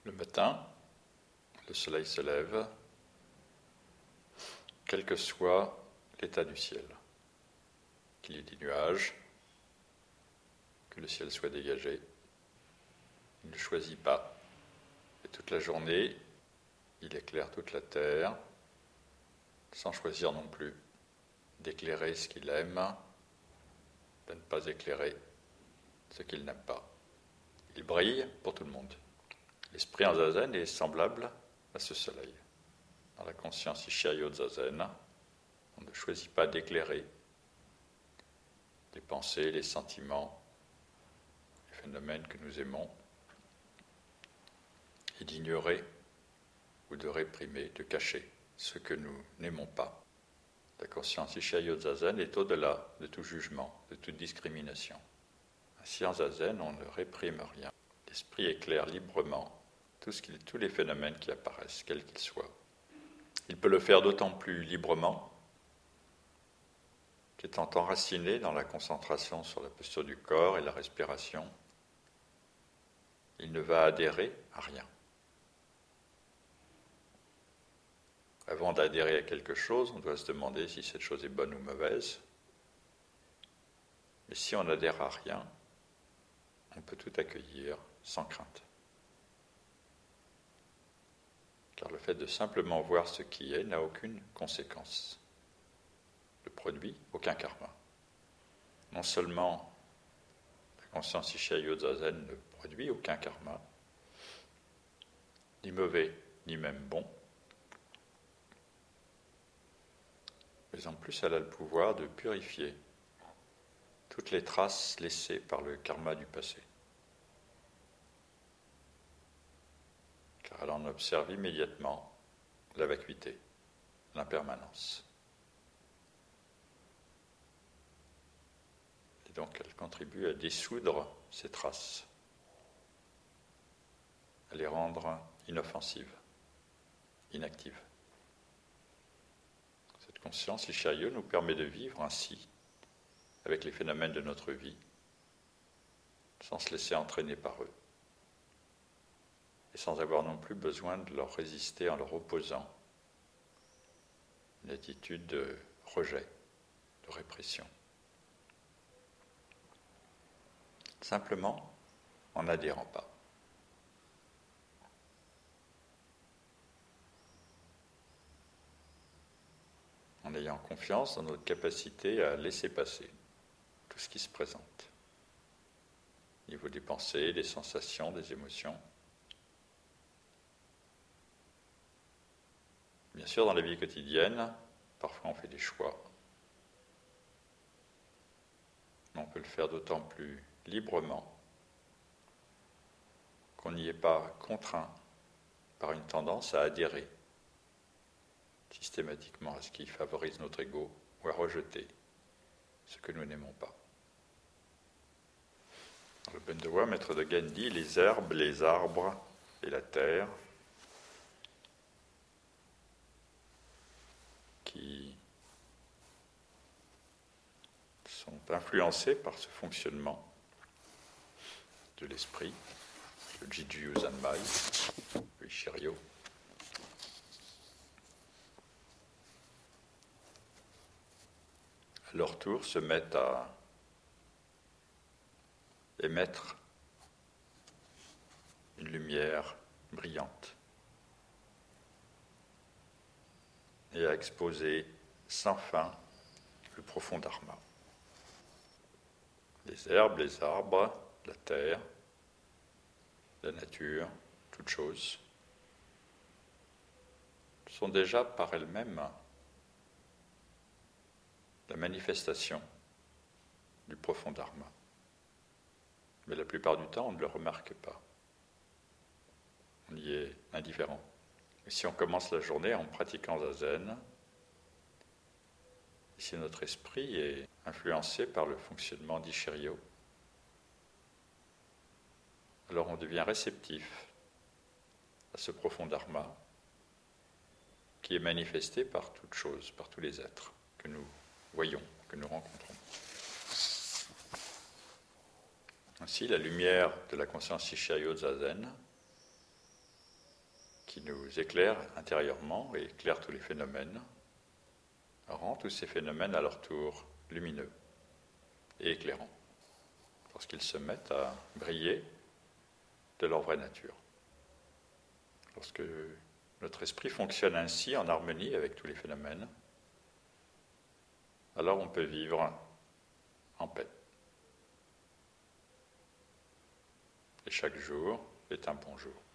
Le matin, le soleil se lève, quel que soit l'état du ciel, qu'il y ait des nuages, que le ciel soit dégagé. Il ne choisit pas. Et toute la journée, il éclaire toute la terre, sans choisir non plus d'éclairer ce qu'il aime, de ne pas éclairer ce qu'il n'aime pas. Il brille pour tout le monde. L'esprit en zazen est semblable à ce soleil. Dans la conscience Ishayo Zazen, on ne choisit pas d'éclairer les pensées, les sentiments, les phénomènes que nous aimons, et d'ignorer ou de réprimer, de cacher ce que nous n'aimons pas. La conscience Ishayo Zazen est au-delà de tout jugement, de toute discrimination. Ainsi, en Zazen, on ne réprime rien. L'esprit éclaire librement tous les phénomènes qui apparaissent, quels qu'ils soient. Il peut le faire d'autant plus librement qu'étant enraciné dans la concentration sur la posture du corps et la respiration, il ne va adhérer à rien. Avant d'adhérer à quelque chose, on doit se demander si cette chose est bonne ou mauvaise. Mais si on n'adhère à rien, on peut tout accueillir sans crainte. Car le fait de simplement voir ce qui est n'a aucune conséquence. Ne produit aucun karma. Non seulement la conscience Ishayo Zazen ne produit aucun karma, ni mauvais, ni même bon, mais en plus elle a le pouvoir de purifier toutes les traces laissées par le karma du passé. Car elle en observe immédiatement la vacuité, l'impermanence. Et donc elle contribue à dissoudre ces traces, à les rendre inoffensives, inactives. Cette conscience Ishayo nous permet de vivre ainsi avec les phénomènes de notre vie, sans se laisser entraîner par eux, et sans avoir non plus besoin de leur résister en leur opposant une attitude de rejet, de répression. Simplement en n'adhérant pas. En ayant confiance dans notre capacité à laisser passer tout ce qui se présente, au niveau des pensées, des sensations, des émotions. Bien sûr, dans la vie quotidienne, parfois on fait des choix, mais on peut le faire d'autant plus librement qu'on n'y est pas contraint par une tendance à adhérer systématiquement à ce qui favorise notre ego ou à rejeter ce que nous n'aimons pas. Dans le Bendewa, maître de Gandhi, les herbes, les arbres et la terre qui sont influencés par ce fonctionnement de l'esprit, le Jiju Zanmai, le Ishiryo, à leur tour se mettent à émettre une lumière brillante et à exposer sans fin le profond dharma. Les herbes, les arbres, la terre, la nature, toutes choses sont déjà par elles-mêmes la manifestation du profond dharma. Mais la plupart du temps, on ne le remarque pas. On y est indifférent. Et si on commence la journée en pratiquant zazen, si notre esprit est influencé par le fonctionnement d'Ishiryo, alors on devient réceptif à ce profond dharma qui est manifesté par toutes choses, par tous les êtres que nous voyons, que nous rencontrons. Ainsi, la lumière de la conscience Ishayo Zazen qui nous éclaire intérieurement et éclaire tous les phénomènes, rend tous ces phénomènes à leur tour lumineux et éclairants, lorsqu'ils se mettent à briller de leur vraie nature. Lorsque notre esprit fonctionne ainsi, en harmonie avec tous les phénomènes, alors on peut vivre en paix. Et chaque jour est un bon jour.